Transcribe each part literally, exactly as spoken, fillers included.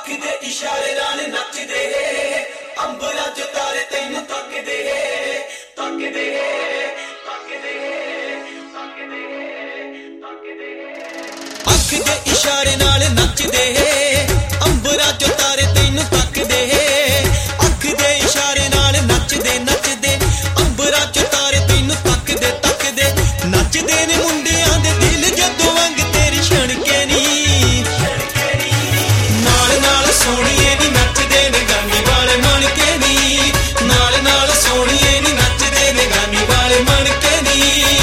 ਅੱਖ ਦੇ ਇਸ਼ਾਰੇ ਨਾਲ ਨੱਚਦੇ ਅੰਬਰਾਂ 'ਚ ਤਾਰੇ ਤੈਨੂੰ ਤੱਕਦੇ ਤੱਕਦੇ ਤੱਕਦੇ ਤੱਕਦੇ ਤੱਕਦੇ ਅੱਖ ਦੇ ਇਸ਼ਾਰੇ ਨਾਲ ਨੱਚਦੇ ਅੰਬਰਾਂ 'ਚ ਤਾਰੇ ਤੈਨੂੰ ਤੱਕਦੇ ਅੱਖ ਦੇ ਇਸ਼ਾਰੇ ਨਾਲ ਨੱਚਦੇ ਨੱਚਦੇ ਅੰਬਰਾਂ 'ਚ ਤਾਰੇ ਤੈਨੂੰ ਤੱਕਦੇ ਤੱਕਦੇ ਨੱਚਦੇ ਨੇ ਮੁੰਡਿਆਂ ਦੇ ਦਿਲ ਜਦੋਂ ਵੰਗ ਤੇਰੀ ਛਣਕੇ ਨੀ ਨਾਲ ਨਾਲ ਸੋਹਣੀਏ ਨੀ ਨੱਚਦੇ ਨੇ ਗਾਨੀ ਵਾਲੇ ਮਣ ਕੇ ਨੀ ਨਾਲ ਨਾਲ ਸੋਹਣੀਏ ਨੀ ਨੱਚਦੇ ਨੇ ਗਾਨੀ ਵਾਲੇ ਮਣ ਕੇ ਨੀ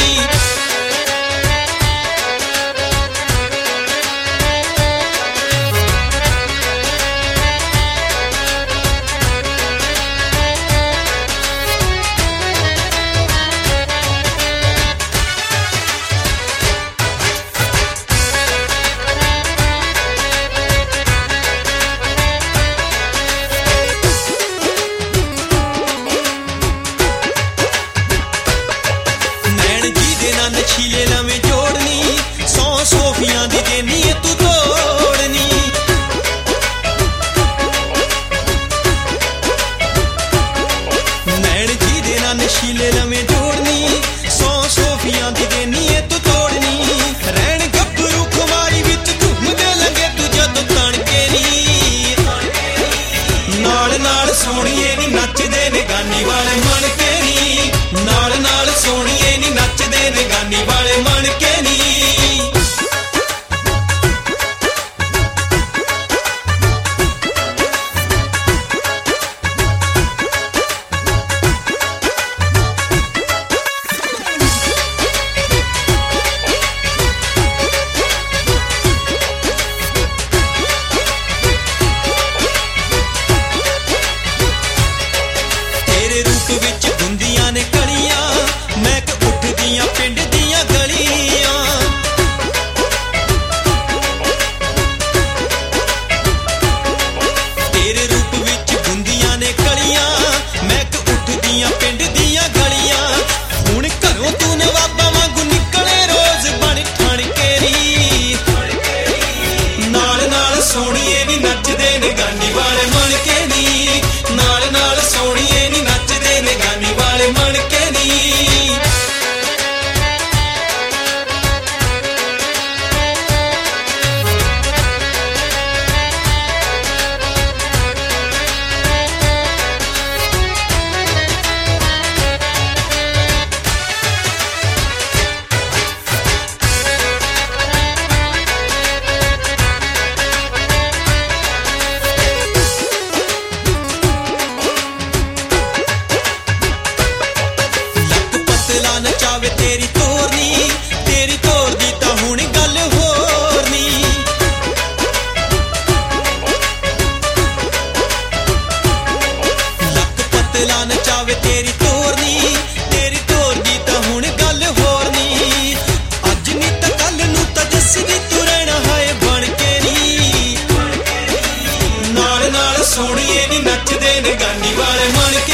नशीले लमें जोड़नी सौ सोफियां दी देनी है तू तोड़नी नैन जी दे ना नशीले लमें जोड़नी सौ सोफियां दी देनी है तू तोड़नी रैन गब्बरू खुमारी विच घूमदे लंगे तू जदों तणके नी नाल नाल सोहणीए नी नचदे ने गानी वाले मन के नी नाल नाल सोहणीए नी नचदे ने गानी वाले मन के नी तेरे रूप विच गुंदियां ने कलियां मैं क उठदियां पिंड दियां गलियां तेरे रूप विच गुंदियां ने कलियां मैं क उठदियां पिंड दियां गलियां हुण घरों तू नवाबा वांगू निकले रोज बन ठण के नी नाल नाल सोहणीए नी नचदे ने गानी वाले मन के नी नाल नाल सोहणीए नी नचदे ने गानी वाले मन के नी नचावे तेरी तोरनी तेरी तोर दी तां हुण गल होर नी लक पतला नचावे तेरी तोरनी तेरी तोर दी तां हुण गल होर नी अज नी तां कल नूं तां दसदी तू रहना हाय बन के नी नाल नाल सोहणीए नी नचदे ने गानी वाले मन के